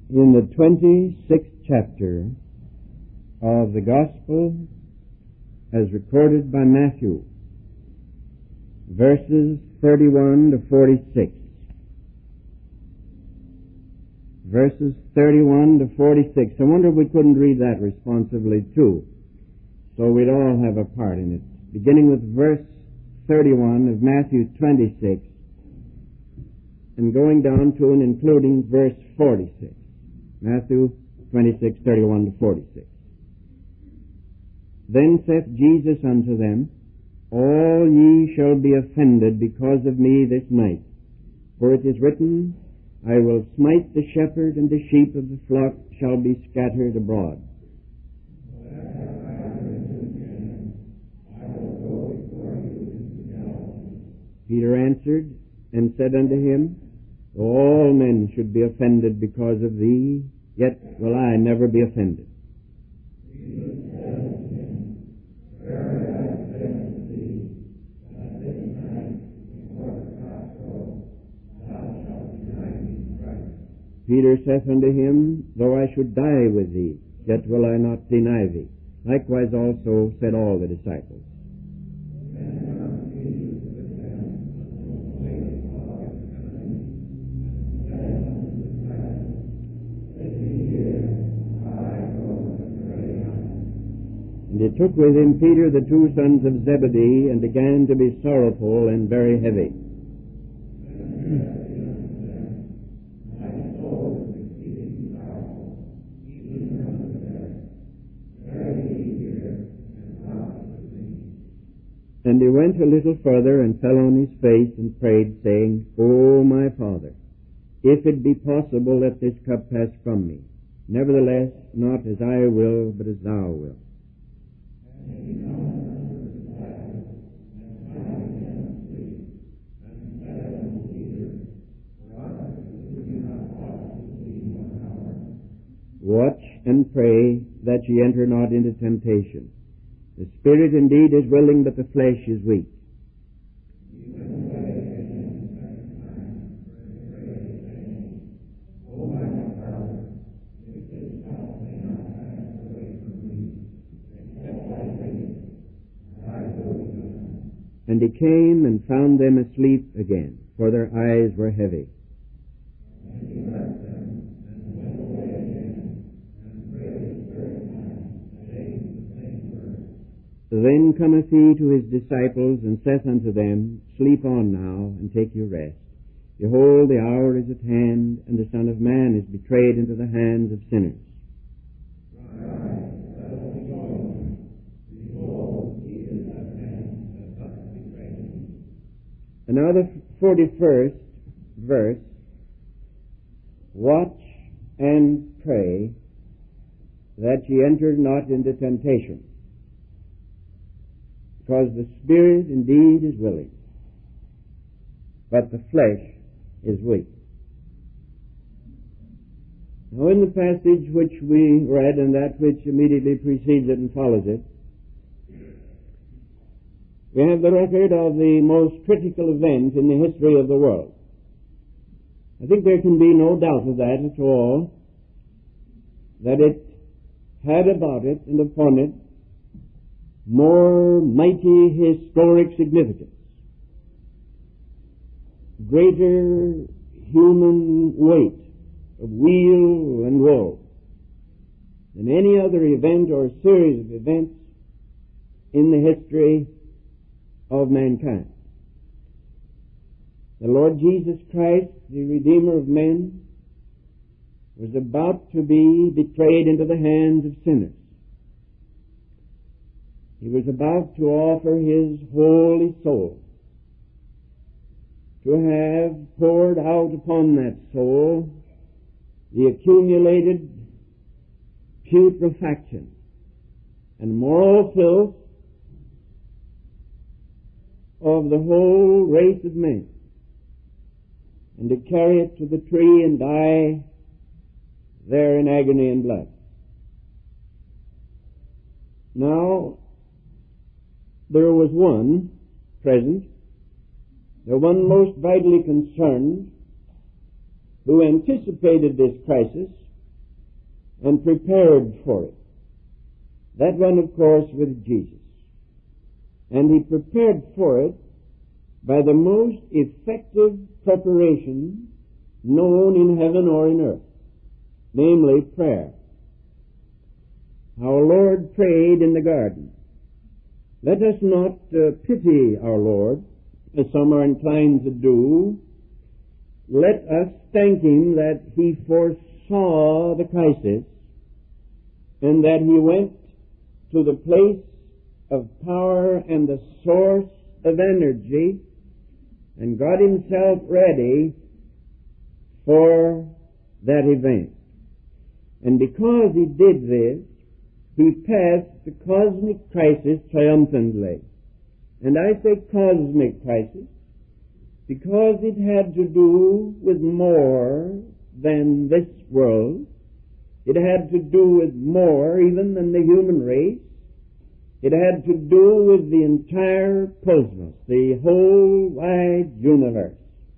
in the 26th chapter of the Gospel as recorded by Matthew, verses 31 to 46. Verses 31 to 46. I wonder if we couldn't read that responsively too, so we'd all have a part in it. Beginning with verse 31 of Matthew 26 and going down to and including verse 46. Matthew 26, 31 to 46. Then saith Jesus unto them, All ye shall be offended because of me this night. For it is written, I will smite the shepherd, and the sheep of the flock shall be scattered abroad. Peter answered and said unto him, All men should be offended because of thee, yet will I never be offended. Peter saith unto him, Though I should die with thee, yet will I not deny thee. Likewise also said all the disciples. And he took with him Peter, the two sons of Zebedee, and began to be sorrowful and very heavy. And he went a little further and fell on his face and prayed, saying, O my Father, if it be possible, let this cup pass from me. Nevertheless, not as I will, but as thou wilt. Watch and pray that ye enter not into temptation. The spirit indeed is willing, but the flesh is weak. And he came and found them asleep again, for their eyes were heavy. Then cometh he to his disciples, and saith unto them, Sleep on now, and take your rest. Behold, the hour is at hand, and the Son of Man is betrayed into the hands of sinners. And now the 41st verse, Watch and pray that ye enter not into temptation. Because the spirit indeed is willing, but the flesh is weak. Now in the passage which we read and that which immediately precedes it and follows it, we have the record of the most critical event in the history of the world. I think there can be no doubt of that at all, that it had about it and upon it more mighty historic significance, greater human weight of weal and woe than any other event or series of events in the history of mankind. The Lord Jesus Christ, the Redeemer of men, was about to be betrayed into the hands of sinners. He was about to offer his holy soul, to have poured out upon that soul the accumulated putrefaction and moral filth of the whole race of men, and to carry it to the tree and die there in agony and blood. Now, there was one present, the one most vitally concerned, who anticipated this crisis and prepared for it. That one, of course, was Jesus. And he prepared for it by the most effective preparation known in heaven or in earth, namely prayer. Our Lord prayed in the garden. Let us not pity our Lord, as some are inclined to do. Let us thank him that he foresaw the crisis and that he went to the place of power and the source of energy and got himself ready for that event. And because he did this, he passed the cosmic crisis triumphantly. And I say cosmic crisis because it had to do with more than this world. It had to do with more even than the human race. It had to do with the entire cosmos, the whole wide universe.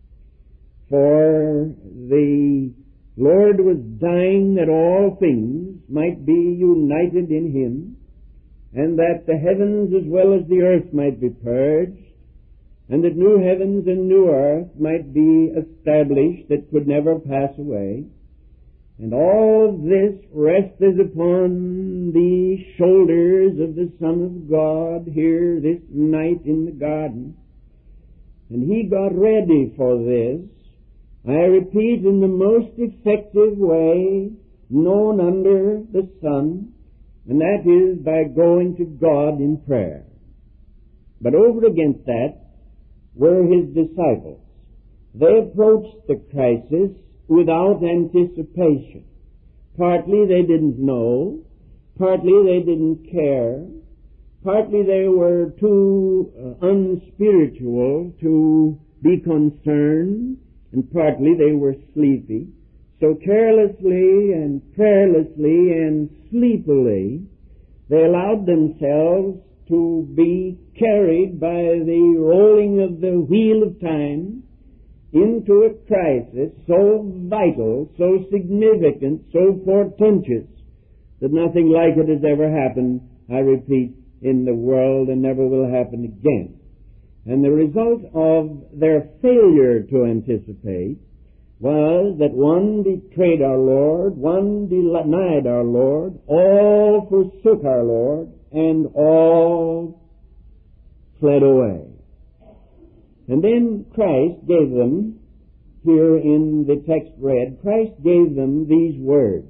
For the Lord was dying that all things might be united in him, and that the heavens as well as the earth might be purged, and that new heavens and new earth might be established that could never pass away. And all of this rested upon the shoulders of the Son of God here this night in the garden. And he got ready for this, I repeat, in the most effective way known under the sun, and that is by going to God in prayer. But over against that were his disciples. They approached the crisis without anticipation. Partly they didn't know, partly they didn't care, partly they were too unspiritual to be concerned, and partly they were sleepy. So carelessly and prayerlessly and sleepily, they allowed themselves to be carried by the rolling of the wheel of time into a crisis so vital, so significant, so portentous, that nothing like it has ever happened, I repeat, in the world and never will happen again. And the result of their failure to anticipate was that one betrayed our Lord, one denied our Lord, all forsook our Lord, and all fled away. And then Christ gave them, here in the text read, Christ gave them these words.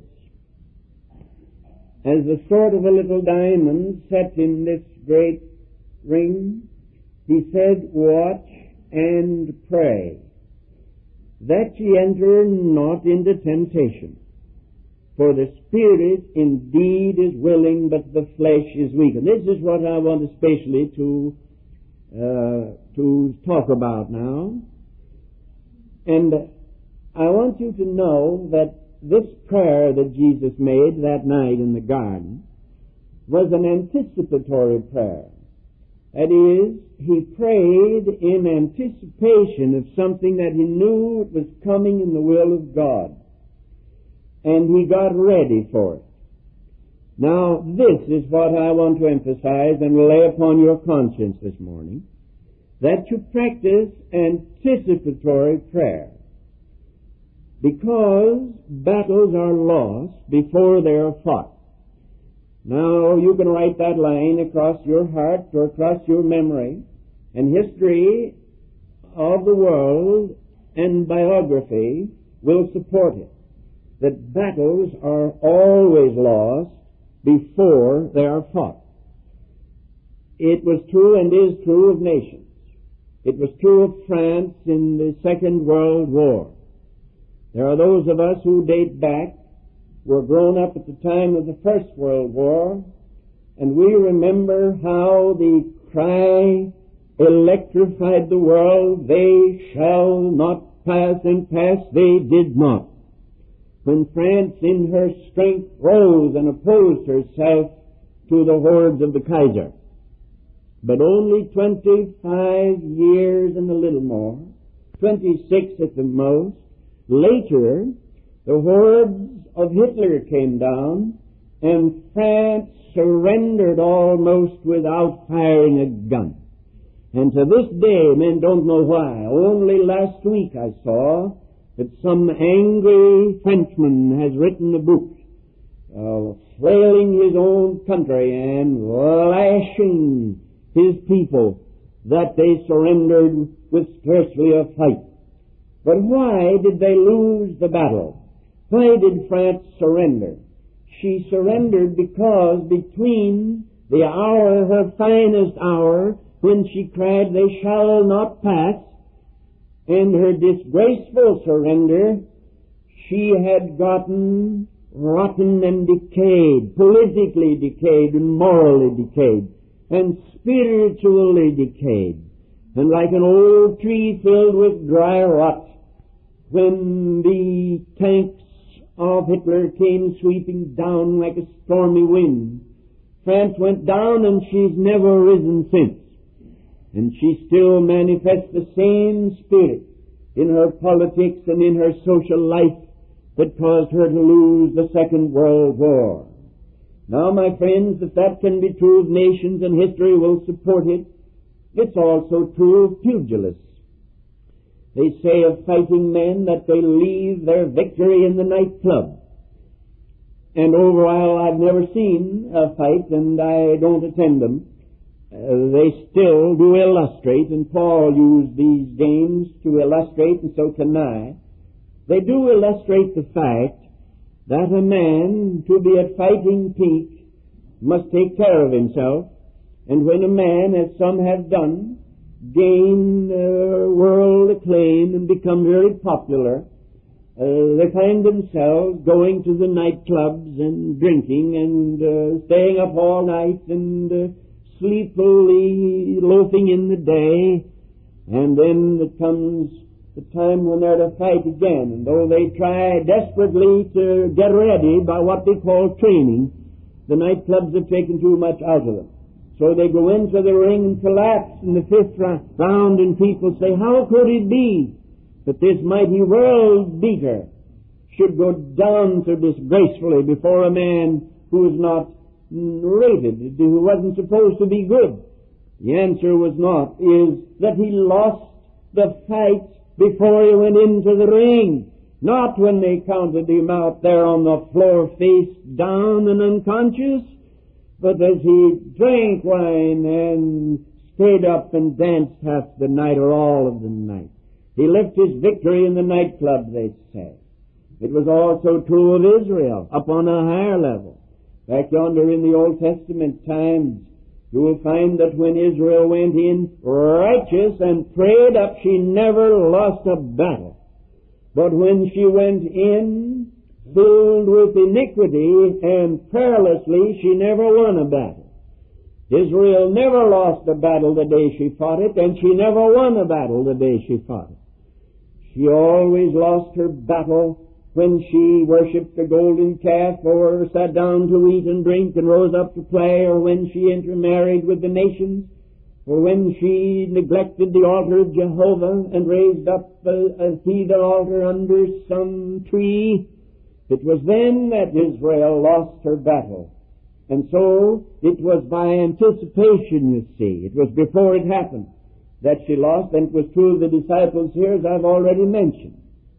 As a sort of a little diamond set in this great ring, he said, watch and pray, that ye enter not into temptation. For the spirit indeed is willing, but the flesh is weak. And this is what I want especially to talk about now. And I want you to know that this prayer that Jesus made that night in the garden was an anticipatory prayer. That is, he prayed in anticipation of something that he knew was coming in the will of God. And he got ready for it. Now, this is what I want to emphasize and lay upon your conscience this morning, that you practice anticipatory prayer. Because battles are lost before they are fought. Now, you can write that line across your heart or across your memory, and history of the world and biography will support it, that battles are always lost before they are fought. It was true and is true of nations. It was true of France in the Second World War. There are those of us who date back, were grown up at the time of the First World War, and we remember how the cry electrified the world, they shall not pass, and pass they did not. When France in her strength rose and opposed herself to the hordes of the Kaiser. But only 25 years and a little more, 26 at the most, later, the hordes of Hitler came down, and France surrendered almost without firing a gun. And to this day, men don't know why. Only last week I saw that some angry Frenchman has written a book flailing his own country and lashing his people that they surrendered with scarcely a fight. But why did they lose the battle? Why did France surrender? She surrendered because between the hour, her finest hour, when she cried, "They shall not pass," and her disgraceful surrender, she had gotten rotten and decayed, politically decayed and morally decayed, and spiritually decayed, and like an old tree filled with dry rot. When the tanks of Hitler came sweeping down like a stormy wind, France went down, and she's never risen since. And she still manifests the same spirit in her politics and in her social life that caused her to lose the Second World War. Now, my friends, if that can be true of nations, and history will support it, it's also true of pugilists. They say of fighting men that they leave their victory in the nightclub. And while I've never seen a fight, and I don't attend them, they still do illustrate, and Paul used these games to illustrate, and so can I. They do illustrate the fact that a man, to be at fighting peak, must take care of himself, and when a man, as some have done, gain world acclaim and become very popular, they find themselves going to the nightclubs and drinking and staying up all night and sleepily loafing in the day, and then it comes the time when they're to fight again. And though they try desperately to get ready by what they call training, the nightclubs have taken too much out of them. So they go into the ring and collapse in the fifth round, and people say, how could it be that this mighty world beater should go down so disgracefully before a man who is not rated, who wasn't supposed to be good? The answer is that he lost the fight before he went into the ring, not when they counted him out there on the floor face down and unconscious, but as he drank wine and stayed up and danced half the night or all of the night. He left his victory in the nightclub, they say. It was also true of Israel, up on a higher level. Back yonder in the Old Testament times, you will find that when Israel went in righteous and prayed up, she never lost a battle. But when she went in filled with iniquity and prayerlessly, she never won a battle. Israel never lost a battle the day she fought it, and she never won a battle the day she fought it. She always lost her battle when she worshipped the golden calf, or sat down to eat and drink and rose up to play, or when she intermarried with the nations, or when she neglected the altar of Jehovah and raised up a heathen altar under some tree. It was then that Israel lost her battle. And so it was by anticipation, you see. It was before it happened that she lost, and it was true of the disciples here, as I've already mentioned.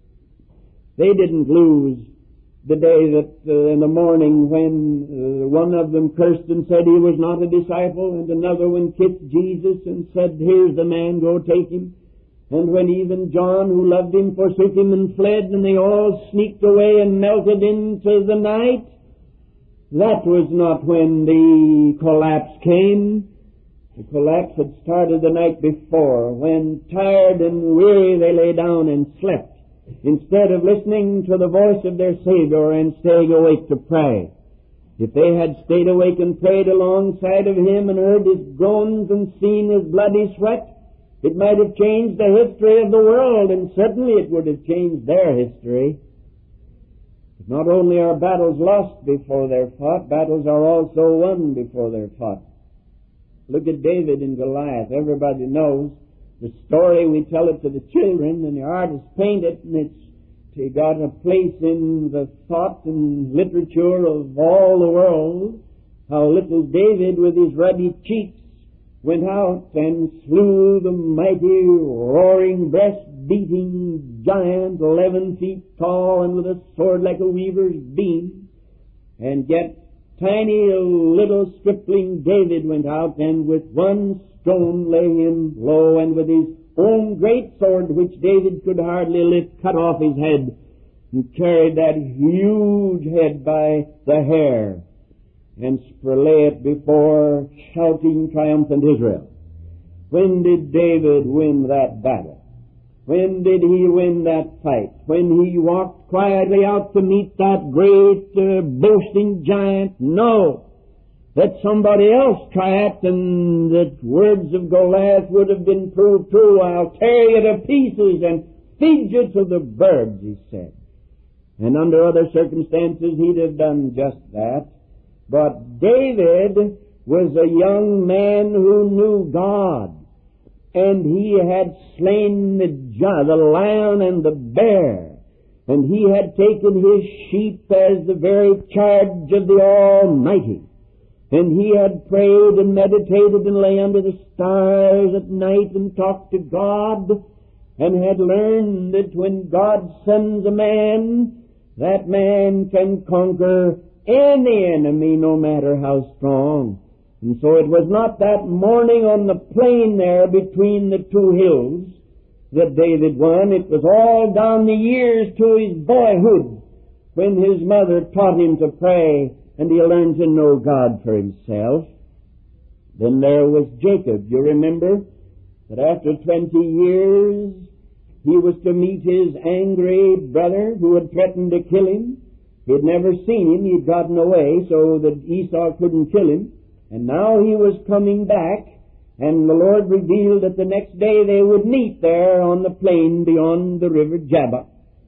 They didn't lose the day that in the morning when one of them cursed and said he was not a disciple, and another one kissed Jesus and said, here's the man, go take him. And when even John, who loved him, forsook him and fled, and they all sneaked away and melted into the night, that was not when the collapse came. The collapse had started the night before, when tired and weary they lay down and slept, instead of listening to the voice of their Savior and staying awake to pray. If they had stayed awake and prayed alongside of him and heard his groans and seen his bloody sweat, it might have changed the history of the world, and certainly it would have changed their history. But not only are battles lost before they're fought, battles are also won before they're fought. Look at David and Goliath. Everybody knows the story. We tell it to the children, and the artists paint it, and it's got a place in the thought and literature of all the world, how little David with his ruddy cheeks went out and slew the mighty, roaring, breast-beating giant, 11 feet tall and with a sword like a weaver's beam. And yet tiny little stripling David went out and with one stone lay him low, and with his own great sword, which David could hardly lift, cut off his head, and carried that huge head by the hair, and lay it before shouting, triumphant Israel. When did David win that battle? When did he win that fight? When he walked quietly out to meet that great boasting giant? No. Let somebody else try it, and the words of Goliath would have been proved true. I'll tear you to pieces and feed you to the birds, he said. And under other circumstances, he'd have done just that. But David was a young man who knew God, and he had slain the lion and the bear, and he had taken his sheep as the very charge of the Almighty. And he had prayed and meditated and lay under the stars at night and talked to God, and had learned that when God sends a man, that man can conquer any enemy, no matter how strong. And so it was not that morning on the plain there between the two hills that David won. It was all down the years to his boyhood, when his mother taught him to pray, and he learned to know God for himself. Then there was Jacob. You remember that after 20 years he was to meet his angry brother who had threatened to kill him. He had never seen him. He had gotten away so that Esau couldn't kill him. And now he was coming back, and the Lord revealed that the next day they would meet there on the plain beyond the river Jabbok.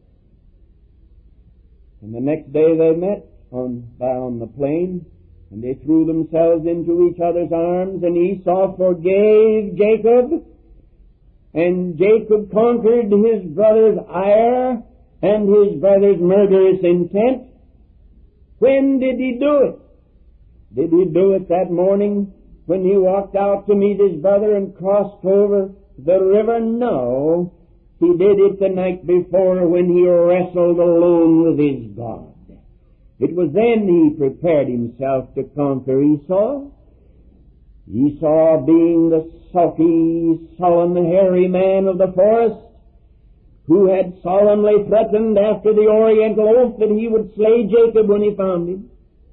And the next day they met on the plain, and they threw themselves into each other's arms, and Esau forgave Jacob, and Jacob conquered his brother's ire and his brother's murderous intent. When did he do it? Did he do it that morning when he walked out to meet his brother and crossed over the river? No. He did it the night before when he wrestled alone with his God. It was then he prepared himself to conquer Esau. Esau being the sulky, sullen, hairy man of the forest, who had solemnly threatened after the Oriental oath that he would slay Jacob when he found him.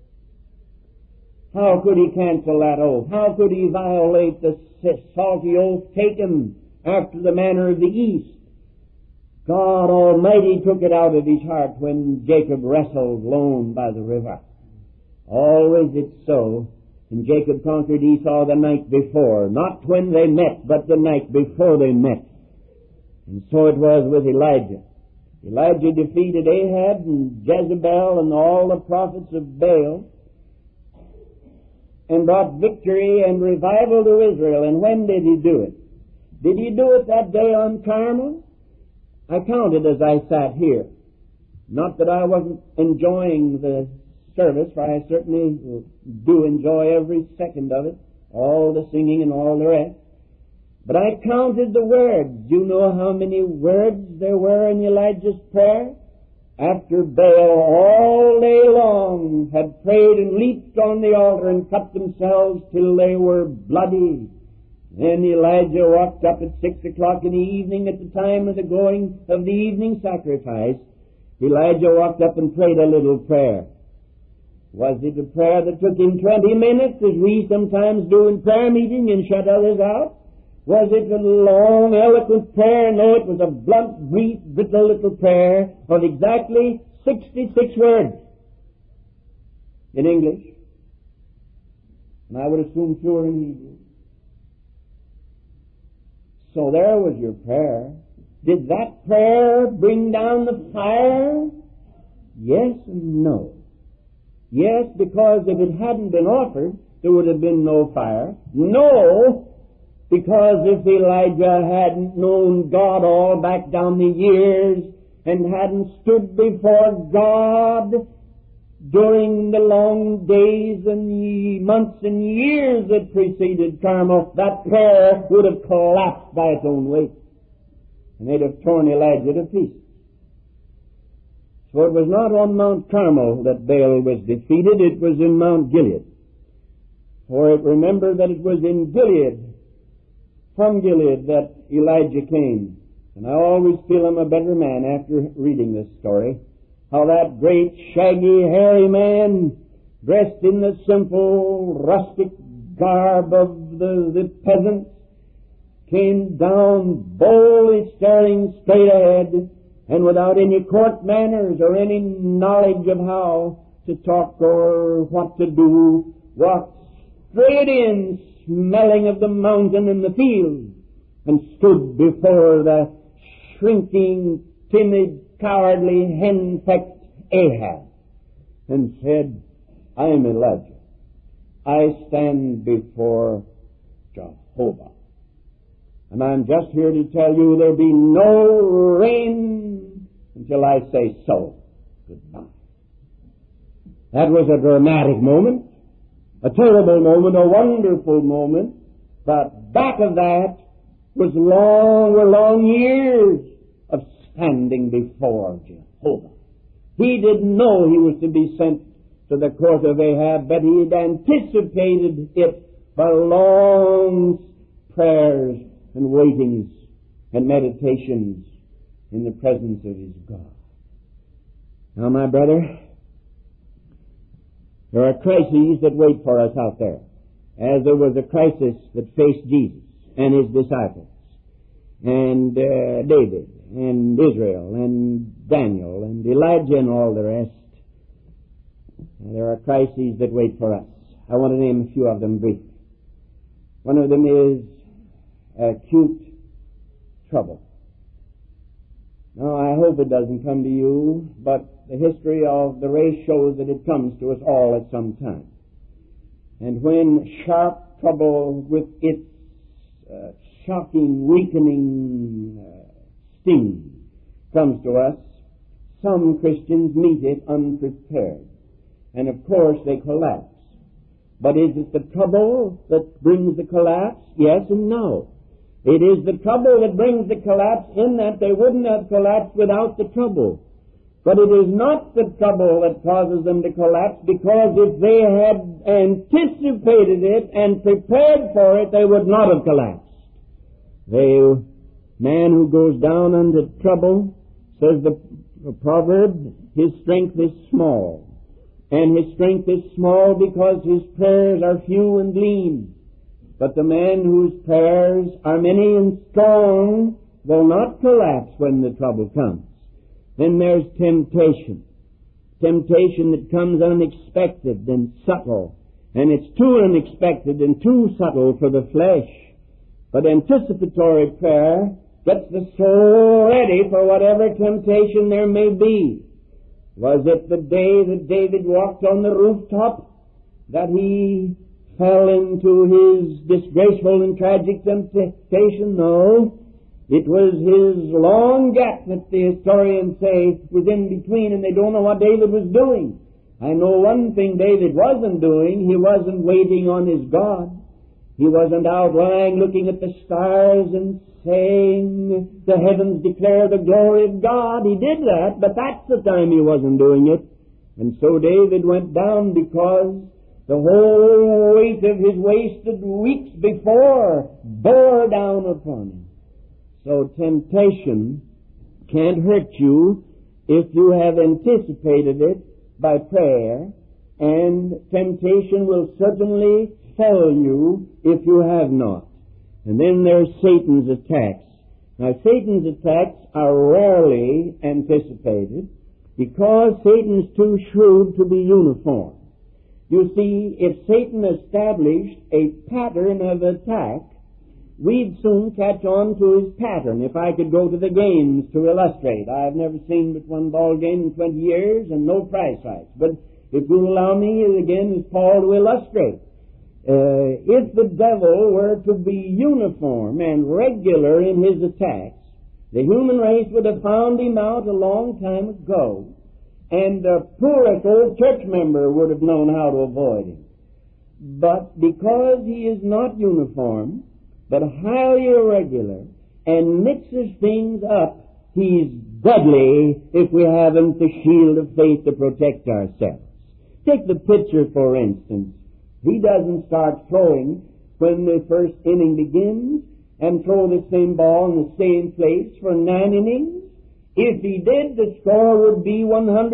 How could he cancel that oath? How could he violate the salty oath taken after the manner of the East? God Almighty took it out of his heart when Jacob wrestled lone by the river. Always it's so. And Jacob conquered Esau the night before, not when they met, but the night before they met. And so it was with Elijah. Elijah defeated Ahab and Jezebel and all the prophets of Baal, and brought victory and revival to Israel. And when did he do it? Did he do it that day on Carmel? I counted as I sat here. Not that I wasn't enjoying the service, for I certainly do enjoy every second of it, all the singing and all the rest. But I counted the words. Do you know how many words there were in Elijah's prayer? After Baal all day long had prayed and leaped on the altar and cut themselves till they were bloody, then Elijah walked up at 6 o'clock in the evening at the time of the going of the evening sacrifice. Elijah walked up and prayed a little prayer. Was it a prayer that took him 20 minutes, as we sometimes do in prayer meeting, and shut others out? Was it a long, eloquent prayer? No, it was a blunt, brief, brittle little prayer of exactly 66 words in English. And I would assume fewer in Hebrew. So there was your prayer. Did that prayer bring down the fire? Yes and no. Yes, because if it hadn't been offered, there would have been no fire. No, because if Elijah hadn't known God all back down the years, and hadn't stood before God during the long days and months and years that preceded Carmel, that prayer would have collapsed by its own weight, and they'd have torn Elijah to pieces. So it was not on Mount Carmel that Baal was defeated, it was in Mount Gilead. For remember that it was in Gilead, from Gilead, that Elijah came. And I always feel I'm a better man after reading this story. How that great, shaggy, hairy man, dressed in the simple, rustic garb of the peasant, came down boldly staring straight ahead, and without any court manners or any knowledge of how to talk or what to do, walked straight in, smelling of the mountain and the field, and stood before the shrinking, timid, cowardly, hen-pecked Ahab, and said, I am Elijah. I stand before Jehovah. And I'm just here to tell you there'll be no rain until I say so. Goodbye. That was a dramatic moment, a terrible moment, a wonderful moment, but back of that were long years of standing before Jehovah. He didn't know he was to be sent to the court of Ahab, but he had anticipated it by long prayers and waitings and meditations in the presence of his God. Now, my brother, there are crises that wait for us out there, as there was a crisis that faced Jesus and his disciples, and David, and Israel, and Daniel, and Elijah, and all the rest. There are crises that wait for us. I want to name a few of them briefly. One of them is acute trouble. Now, I hope it doesn't come to you, but the history of the race shows that it comes to us all at some time. And when sharp trouble with its shocking, weakening sting comes to us, some Christians meet it unprepared. And of course they collapse. But is it the trouble that brings the collapse? Yes and no. It is the trouble that brings the collapse, in that they wouldn't have collapsed without the trouble. But it is not the trouble that causes them to collapse, because if they had anticipated it and prepared for it, they would not have collapsed. The man who goes down under trouble, says the proverb, his strength is small. And his strength is small because his prayers are few and lean. But the man whose prayers are many and strong will not collapse when the trouble comes. Then there's temptation. Temptation that comes unexpected and subtle. And it's too unexpected and too subtle for the flesh. But anticipatory prayer gets the soul ready for whatever temptation there may be. Was it the day that David walked on the rooftop that he fell into his disgraceful and tragic temptation? No. It was his long gap that the historians say was in between, and they don't know what David was doing. I know one thing David wasn't doing. He wasn't waiting on his God. He wasn't out lying looking at the stars and saying, the heavens declare the glory of God. He did that, but that's the time he wasn't doing it. And so David went down because the whole weight of his wasted weeks before bore down upon him. So temptation can't hurt you if you have anticipated it by prayer, and temptation will certainly fail you if you have not. And then there's Satan's attacks. Now, Satan's attacks are rarely anticipated because Satan's too shrewd to be uniform. You see, if Satan established a pattern of attack, we'd soon catch on to his pattern. If I could go to the games to illustrate. I've never seen but one ball game in 20 years and no prize fights. But if you'll allow me again as Paul to illustrate. If the devil were to be uniform and regular in his attacks, The human race would have found him out a long time ago, and the poorest old church member would have known how to avoid him. But because he is not uniform, but highly irregular, and mixes things up, he's deadly if we haven't the shield of faith to protect ourselves. Take the pitcher, for instance. He doesn't start throwing when the first inning begins and throw the same ball in the same place for 9 innings. If he did, the score would be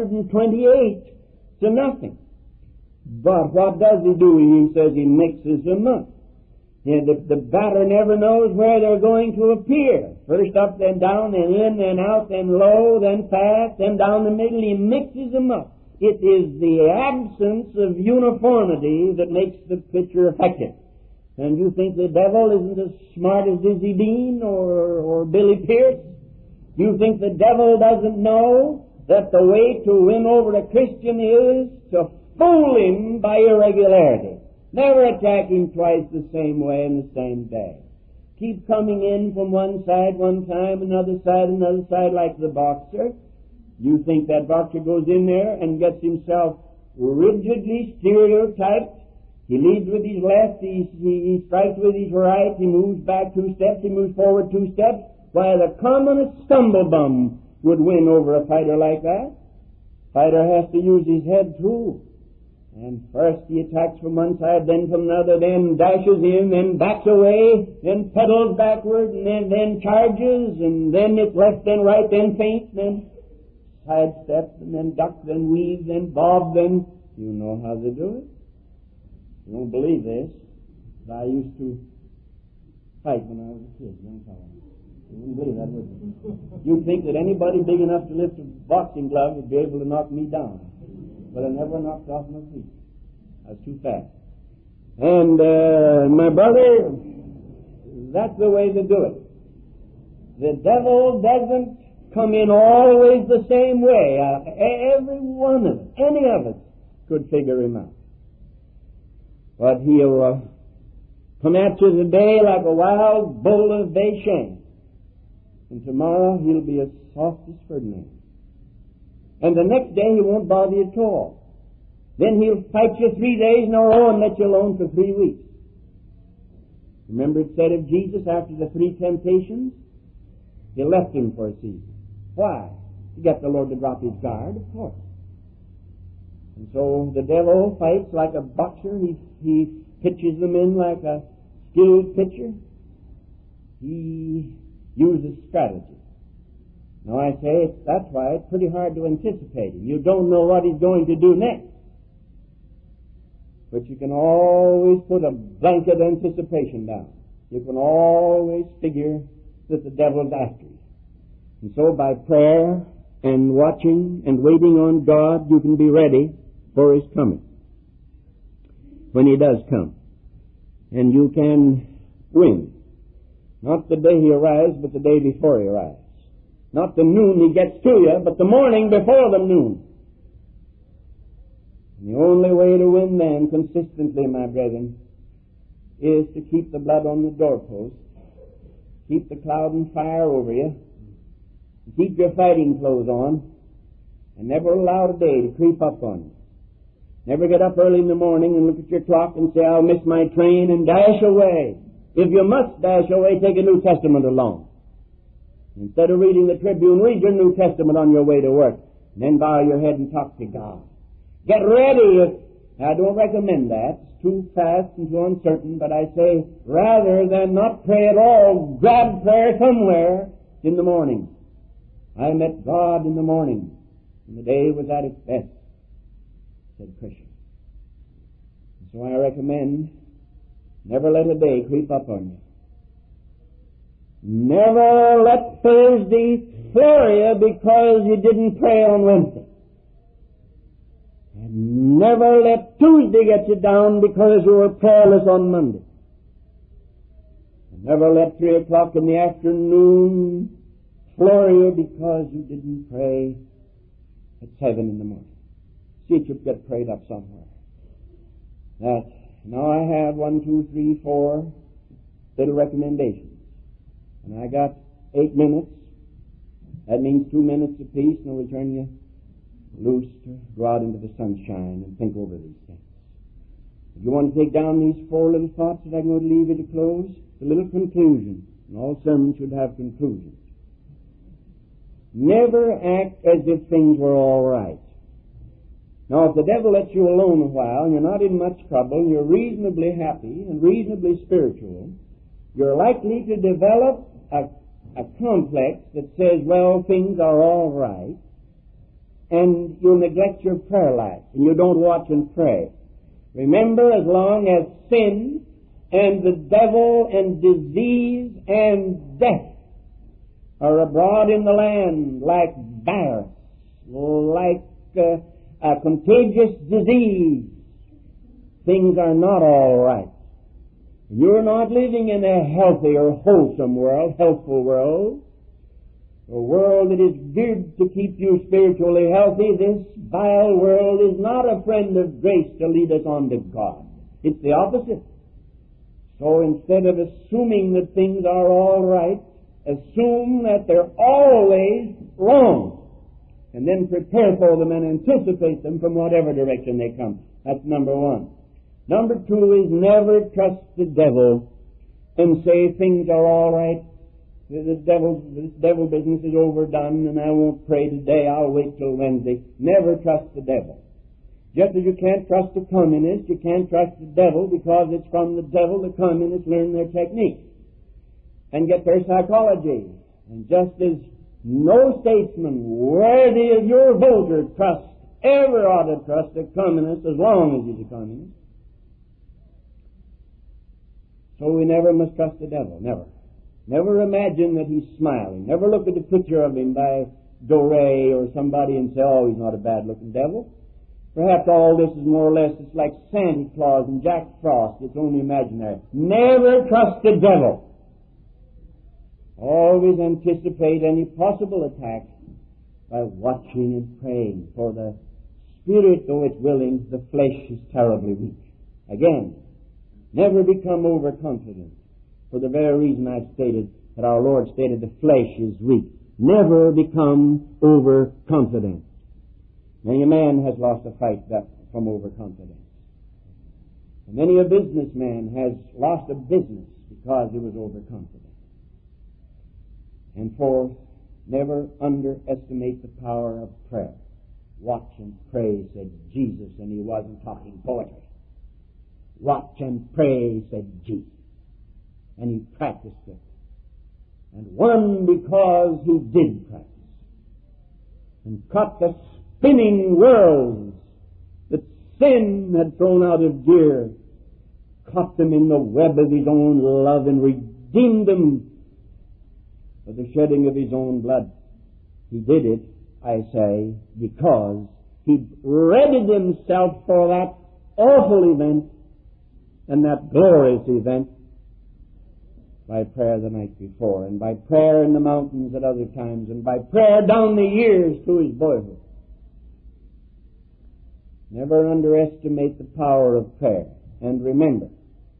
128 to nothing. But what does he do? He says he mixes them up. The batter never knows where they're going to appear. First up, then down, then in, then out, then low, then fast, then down the middle. He mixes them up. It is the absence of uniformity that makes the pitcher effective. And you think the devil isn't as smart as Dizzy Dean or Billy Pierce? You think the devil doesn't know that the way to win over a Christian is to fool him by irregularity? Never attack him twice the same way in the same day. Keep coming in from one side one time, another side like the boxer. You think that boxer goes in there and gets himself rigidly stereotyped. He leads with his left, he strikes with his right, he moves back 2 steps, he moves forward 2 steps, while the commonest stumblebum would win over a fighter like that. Fighter has to use his head too. And first he attacks from one side, then from another, then dashes in, then backs away, then pedals backward, and then charges, and then it's left, then right, then feints, then sidestep, and then duck, then weave, then bob, then... You know how to do it. You don't believe this, but I used to fight when I was a kid, young fellow. You wouldn't believe that, would you? You'd think that anybody big enough to lift a boxing glove would be able to knock me down. But I never knocked off my feet. I was too fast. And, my brother, that's the way to do it. The devil doesn't come in always the same way. Every one of us, any of us, could figure him out. But he'll come at you today like a wild bull of Bashan. And tomorrow he'll be as soft as Ferdinand. And the next day he won't bother you at all. Then he'll fight you 3 days in a row and let you alone for 3 weeks. Remember it said of Jesus after the 3 temptations? He left him for a season. Why? To get the Lord to drop his guard, of course. And so the devil fights like a boxer. He pitches them in like a skilled pitcher. He uses strategy. Now I say that's why it's pretty hard to anticipate him. You don't know what he's going to do next. But you can always put a blanket anticipation down. You can always figure that the devil's after you. And so by prayer and watching and waiting on God, you can be ready for his coming. When he does come. And you can win. Not the day he arrives, but the day before he arrives. Not the noon he gets to you, but the morning before the noon. And the only way to win then, consistently, my brethren, is to keep the blood on the doorpost, keep the cloud and fire over you, keep your fighting clothes on, and never allow a day to creep up on you. Never get up early in the morning and look at your clock and say, I'll miss my train, and dash away. If you must dash away, take a New Testament along. Instead of reading the Tribune, read your New Testament on your way to work. And then bow your head and talk to God. Get ready. I don't recommend that. It's too fast and too uncertain. But I say, rather than not pray at all, grab prayer somewhere in the morning. I met God in the morning, and the day was at its best, said Christian. So I recommend, never let a day creep up on you. Never let Thursday floor you because you didn't pray on Wednesday. And never let Tuesday get you down because you were prayerless on Monday. And never let 3 o'clock in the afternoon floor you because you didn't pray at 7 in the morning. See if you get prayed up somewhere. Now I have 1, 2, 3, 4 little recommendations. And I got 8 minutes That means 2 minutes apiece, and it'll turn you loose to go out into the sunshine and think over these things. If you want to take down these 4 little thoughts that I'm going to leave you to close, the little conclusion, and all sermons should have conclusions. Never act as if things were all right. Now, if the devil lets you alone a while and you're not in much trouble and you're reasonably happy and reasonably spiritual, you're likely to develop a complex that says, well, things are all right, and you'll neglect your prayer life and you don't watch and pray. Remember, as long as sin and the devil and disease and death are abroad in the land like virus, like a contagious disease, things are not all right. You're not living in a healthy or wholesome world, healthful world, a world that is geared to keep you spiritually healthy. This vile world is not a friend of grace to lead us on to God. It's the opposite. So instead of assuming that things are all right, assume that they're always wrong, and then prepare for them and anticipate them from whatever direction they come. That's number 1. Number 2 is never trust the devil and say things are all right. This devil business is overdone and I won't pray today, I'll wait till Wednesday. Never trust the devil. Just as you can't trust the communist, you can't trust the devil, because it's from the devil the communists learn their technique and get their psychology. And just as no statesman worthy of your vote or trust ever ought to trust a communist as long as he's a communist, so we never must trust the devil, never. Never imagine that he's smiling. Never look at a picture of him by Doré or somebody and say, oh, he's not a bad-looking devil. Perhaps all this is more or less, it's like Santa Claus and Jack Frost. It's only imaginary. Never trust the devil. Always anticipate any possible attack by watching and praying. For the spirit, though it's willing, the flesh is terribly weak. Again, never become overconfident. For the very reason I've stated, that our Lord stated the flesh is weak. Never become overconfident. Many a man has lost a fight from overconfidence. And many a businessman has lost a business because he was overconfident. And fourth, never underestimate the power of prayer. Watch and pray, said Jesus, and he wasn't talking poetry. Watch and pray, said Jesus. And he practiced it. And won because he did practice. And caught the spinning worlds that sin had thrown out of gear, caught them in the web of his own love and redeemed them by the shedding of his own blood. He did it, I say, because he readied himself for that awful event and that glorious event by prayer the night before, and by prayer in the mountains at other times, and by prayer down the years to his boyhood. Never underestimate the power of prayer. And remember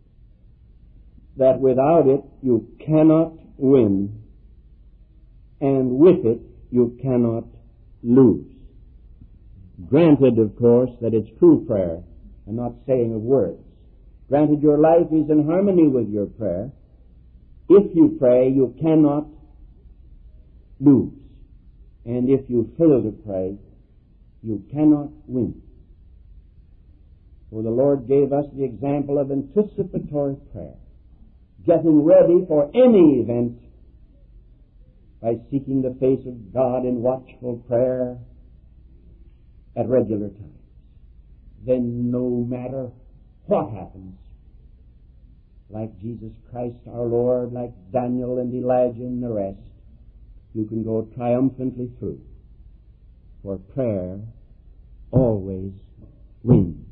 that without it you cannot win, and with it you cannot lose. Granted, of course, that it's true prayer and not saying of words. Granted, your life is in harmony with your prayer. If you pray, you cannot lose. And if you fail to pray, you cannot win. For the Lord gave us the example of anticipatory prayer, getting ready for any event by seeking the face of God in watchful prayer at regular times. Then no matter what happens, like Jesus Christ our Lord, like Daniel and Elijah and the rest, you can go triumphantly through. For prayer always wins.